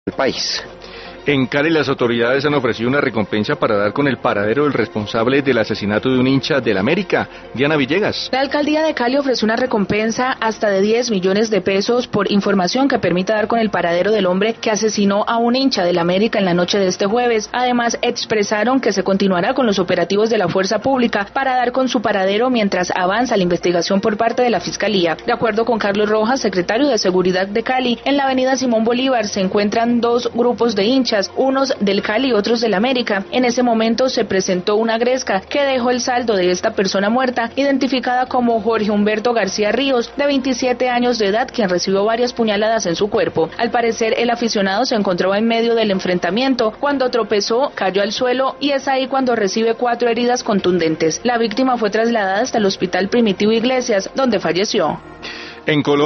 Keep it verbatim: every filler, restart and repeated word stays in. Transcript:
el país. En Cali las autoridades han ofrecido una recompensa para dar con el paradero del responsable del asesinato de un hincha del América. Diana Villegas. La alcaldía de Cali ofreció una recompensa hasta de diez millones de pesos por información que permita dar con el paradero del hombre que asesinó a un hincha del América en la noche de este jueves. Además, expresaron que se continuará con los operativos de la fuerza pública para dar con su paradero mientras avanza la investigación por parte de la Fiscalía. De acuerdo con Carlos Rojas, secretario de Seguridad de Cali, en la avenida Simón Bolívar se encuentran dos grupos de hinchas, unos del Cali y otros del América. En ese momento se presentó una gresca que dejó el saldo de esta persona muerta, identificada como Jorge Humberto García Ríos, de veintisiete años de edad, quien recibió varias puñaladas en su cuerpo. Al parecer, el aficionado se encontraba en medio del enfrentamiento cuando tropezó, cayó al suelo y es ahí cuando recibe cuatro heridas contundentes. La víctima fue trasladada hasta el Hospital Primitivo Iglesias, donde falleció. En Colombia